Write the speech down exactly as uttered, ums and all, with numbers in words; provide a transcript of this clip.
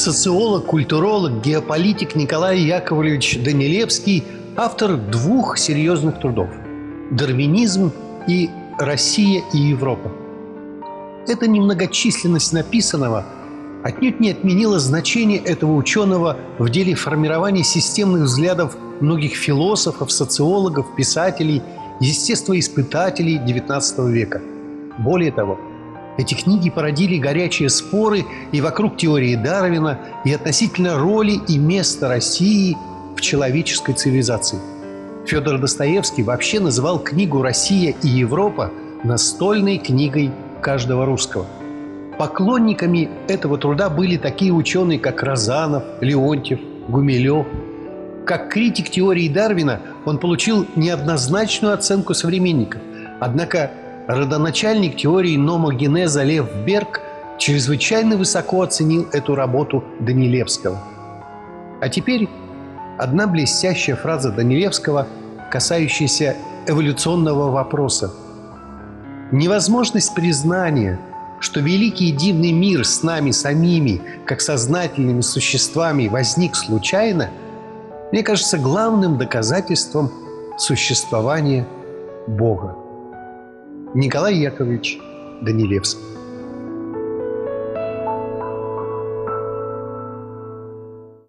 Социолог, культуролог, геополитик Николай Яковлевич Данилевский – автор двух серьезных трудов «Дарвинизм» и «Россия и Европа». Эта немногочисленность написанного отнюдь не отменила значение этого ученого в деле формирования системных взглядов многих философов, социологов, писателей, естествоиспытателей девятнадцатого века. Более того, эти книги породили горячие споры и вокруг теории Дарвина, и относительно роли и места России в человеческой цивилизации. Федор Достоевский вообще называл книгу «Россия и Европа» настольной книгой каждого русского. Поклонниками этого труда были такие ученые, как Розанов, Леонтьев, Гумилев. Как критик теории Дарвина он получил неоднозначную оценку современников. Однако родоначальник теории номогенеза Лев Берг чрезвычайно высоко оценил эту работу Данилевского. А теперь одна блестящая фраза Данилевского, касающаяся эволюционного вопроса. Невозможность признания, что великий и дивный мир с нами самими, как сознательными существами, возник случайно, мне кажется главным доказательством существования Бога. Николай Яковлевич Данилевский.